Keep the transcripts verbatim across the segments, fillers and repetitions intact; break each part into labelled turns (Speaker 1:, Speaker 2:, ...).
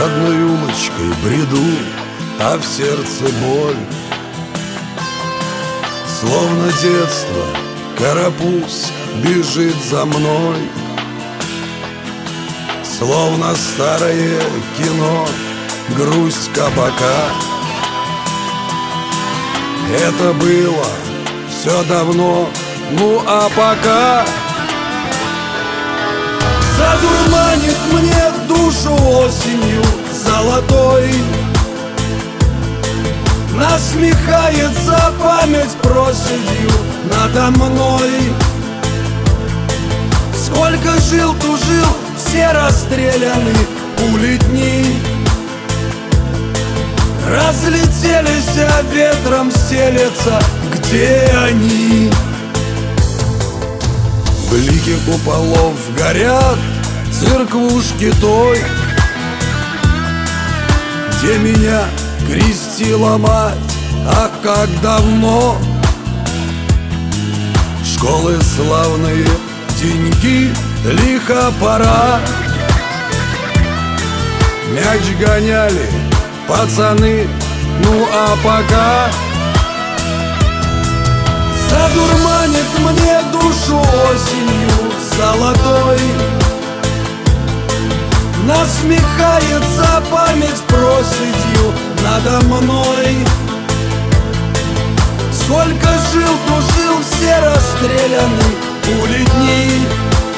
Speaker 1: одной улочкой бреду, а в сердце боль. Словно детство карапуз бежит за мной, словно старое кино, грусть кабака. Это было все давно, ну а пока задурманит мне душу осенью золотой, насмехается память проседью надо мной. Сколько жил, тужил, все расстреляны пули дни, разлетелись, а ветром стелется, где они? Блики куполов горят, церквушки той, где меня крестила мать, а как давно. Школы славные, деньги, лихо пора. Мяч гоняли пацаны, ну а пока задурманит мне душу осенью золотой, насмехается память проседью надо мной. Сколько жил, тужил, все расстреляны пули дни,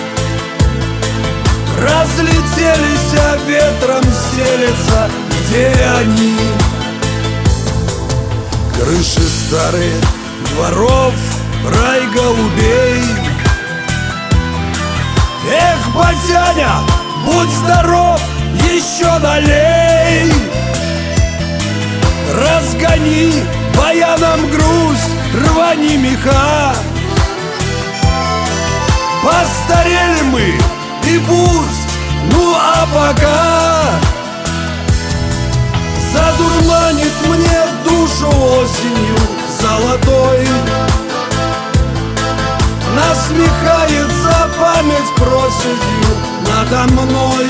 Speaker 1: разлетелись, а ветром стелется, где они? Крыши старые дворов, рай голубей. Эх, батяня, будь здоров, еще налей. Разгони баяном грусть, рвани меха. Постарели мы, и пусть, ну а пока задурманит мне душу осенью золотой, насмехается память проседью надо мной.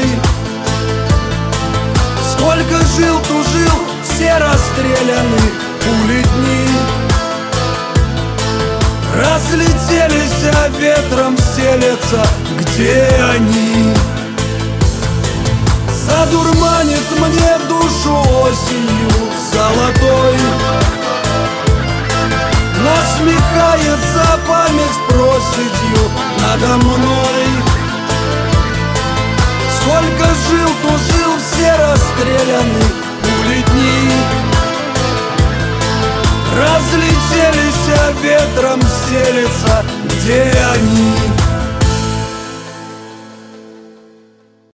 Speaker 1: Сколько жил, тужил, все расстреляны пули дни, разлетелись, а ветром стелется, где они? Задурманит мне душу осенью золотой, насмехается память проседью надо мной. Сколько жил, тужил, все расстреляны пули дни, разлетелись, а ветром стелется, где они?